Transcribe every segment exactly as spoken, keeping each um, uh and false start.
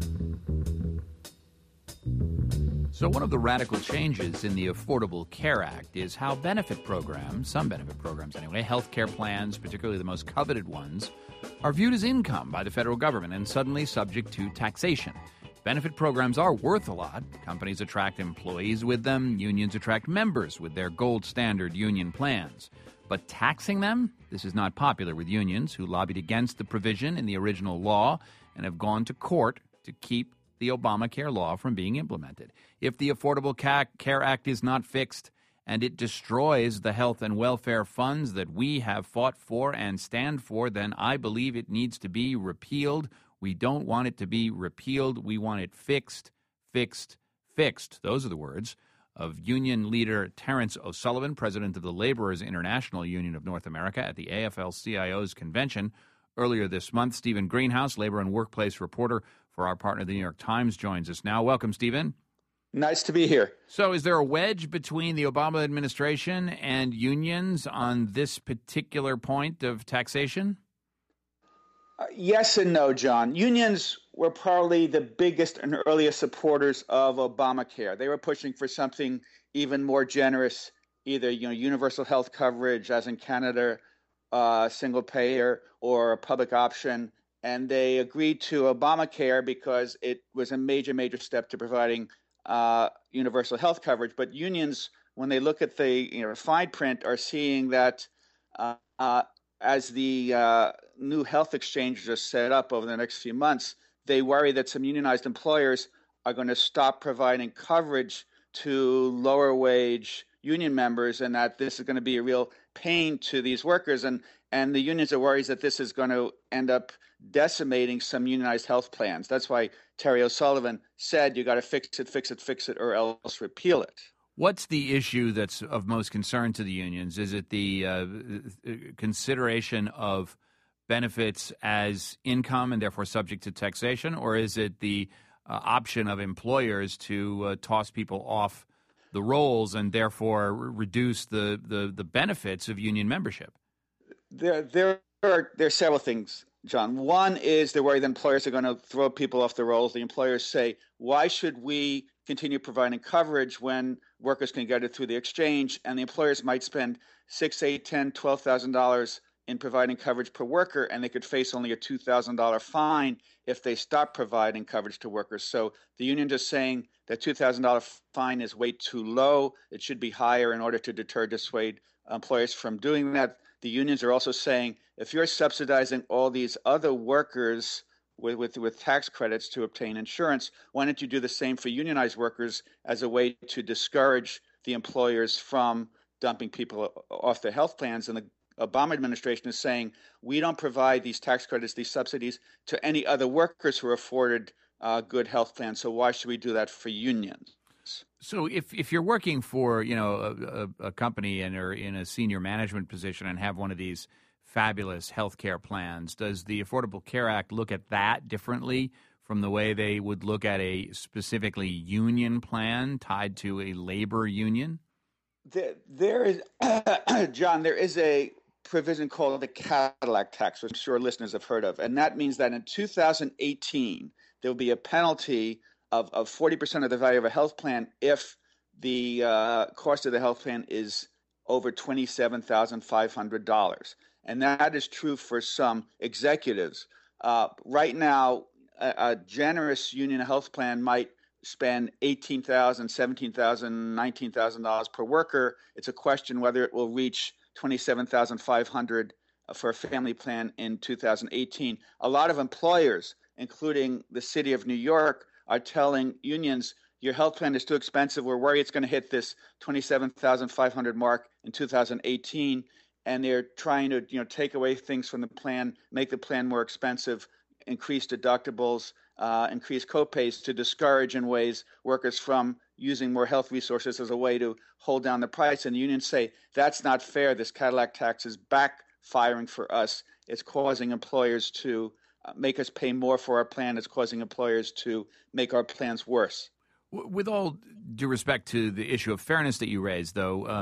So one of the radical changes in the Affordable Care Act is how benefit programs, some benefit programs anyway, health care plans, particularly the most coveted ones, are viewed as income by the federal government and suddenly subject to taxation. Benefit programs are worth a lot. Companies attract employees with them. Unions attract members with their gold standard union plans. But taxing them? This is not popular with unions, who lobbied against the provision in the original law and have gone to court to keep the Obamacare law from being implemented. If the Affordable Care Act is not fixed and it destroys the health and welfare funds that we have fought for and stand for, then I believe it needs to be repealed. We don't want it to be repealed. We want it fixed, fixed, fixed. Those are the words of union leader Terrence O'Sullivan, president of the Laborers International Union of North America, at the A F L C I O's convention earlier this month. Stephen Greenhouse, labor and workplace reporter for our partner, the New York Times, joins us now. Welcome, Stephen. Nice to be here. So is there a wedge between the Obama administration and unions on this particular point of taxation? Uh, yes and no, John. Unions were probably the biggest and earliest supporters of Obamacare. They were pushing for something even more generous, either you know universal health coverage, as in Canada, uh, single payer, or a public option. And they agreed to Obamacare because it was a major, major step to providing uh, universal health coverage. But unions, when they look at the you know, fine print, are seeing that uh, uh, as the uh, new health exchanges are set up over the next few months, they worry that some unionized employers are going to stop providing coverage to lower wage union members, and that this is going to be a real pain to these workers. And, and the unions are worried that this is going to end up decimating some unionized health plans. That's why Terry O'Sullivan said you got to fix it, fix it, fix it, or else repeal it. What's the issue that's of most concern to the unions? Is it the uh, consideration of benefits as income and therefore subject to taxation, or is it the uh, option of employers to uh, toss people off the rolls and therefore reduce the, the, the benefits of union membership? There, there are there are several things, John. One is they're worried that employers are going to throw people off the rolls. The employers say, why should we continue providing coverage when workers can get it through the exchange? And the employers might spend six, eight, ten, twelve thousand dollars in providing coverage per worker, and they could face only a two thousand dollars fine if they stop providing coverage to workers. So the union is saying that two thousand dollars fine is way too low. It should be higher in order to deter, dissuade employers from doing that. The unions are also saying if you're subsidizing all these other workers with, with, with tax credits to obtain insurance, why don't you do the same for unionized workers as a way to discourage the employers from dumping people off their health plans? And the Obama administration is saying we don't provide these tax credits, these subsidies to any other workers who are afforded uh, good health plans. So why should we do that for unions? So if, if you're working for, you know, a, a company and are in a senior management position and have one of these fabulous health care plans, does the Affordable Care Act look at that differently from the way they would look at a specifically union plan tied to a labor union? There, there is, John, there is a provision called the Cadillac tax, which I'm sure listeners have heard of. And that means that in two thousand eighteen, there will be a penalty of, of forty percent of the value of a health plan if the uh, cost of the health plan is over twenty-seven thousand five hundred dollars. And that is true for some executives. Uh, right now, a, a generous union health plan might spend eighteen thousand dollars, seventeen thousand dollars, nineteen thousand dollars per worker. It's a question whether it will reach twenty-seven thousand five hundred dollars for a family plan in two thousand eighteen. A lot of employers, including the city of New York, are telling unions, your health plan is too expensive. We're worried it's going to hit this twenty-seven thousand five hundred mark in two thousand eighteen. And they're trying to, you know, take away things from the plan, make the plan more expensive, increase deductibles, uh, increase copays to discourage in ways workers from using more health resources as a way to hold down the price. And the unions say that's not fair. This Cadillac tax is backfiring for us. It's causing employers to uh, make us pay more for our plan. It's causing employers to make our plans worse. With all due respect to the issue of fairness that you raised, though, uh,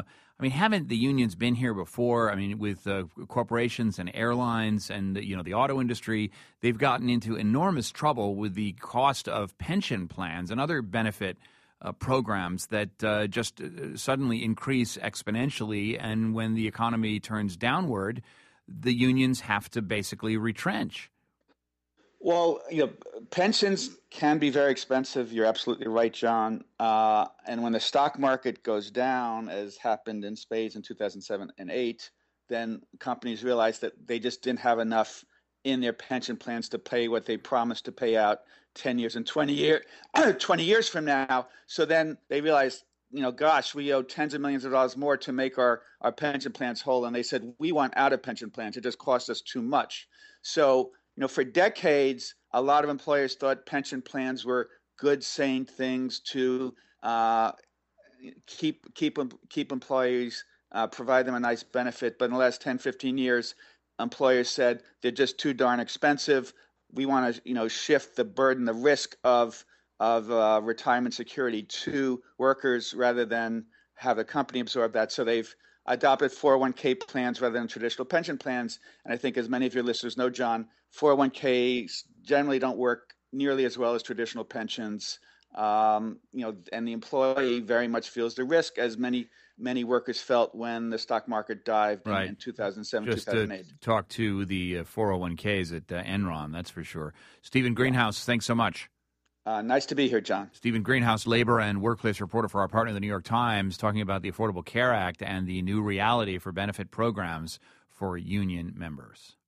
I mean, haven't the unions been here before? I mean, with uh, corporations and airlines and, you know, the auto industry, they've gotten into enormous trouble with the cost of pension plans and other benefit uh, programs that uh, just uh, suddenly increase exponentially. And when the economy turns downward, the unions have to basically retrench. Well, you know, pensions can be very expensive. You're absolutely right, John. Uh, and when the stock market goes down, as happened in spades in two thousand seven and eight, then companies realize that they just didn't have enough in their pension plans to pay what they promised to pay out ten years and twenty, year, twenty years from now. So then they realized, you know, gosh, we owe tens of millions of dollars more to make our, our pension plans whole. And they said, we want out of pension plans. It just costs us too much. So you know, for decades, a lot of employers thought pension plans were good, sane things to uh, keep keep keep employees, uh, provide them a nice benefit. But in the last ten, fifteen years, employers said they're just too darn expensive. We want to, you know, shift the burden, the risk of of uh, retirement security to workers rather than have the company absorb that. So they've adopted four oh one k plans rather than traditional pension plans. And I think, as many of your listeners know, John, four oh one k's generally don't work nearly as well as traditional pensions. Um, you know, and the employee very much feels the risk, as many many workers felt when the stock market dived right. in, in two thousand seven, Just two thousand eight. To talk to the uh, four oh one k's at uh, Enron, that's for sure. Stephen Greenhouse, thanks so much. Uh, nice to be here, John. Stephen Greenhouse, labor and workplace reporter for our partner, the New York Times, talking about the Affordable Care Act and the new reality for benefit programs for union members.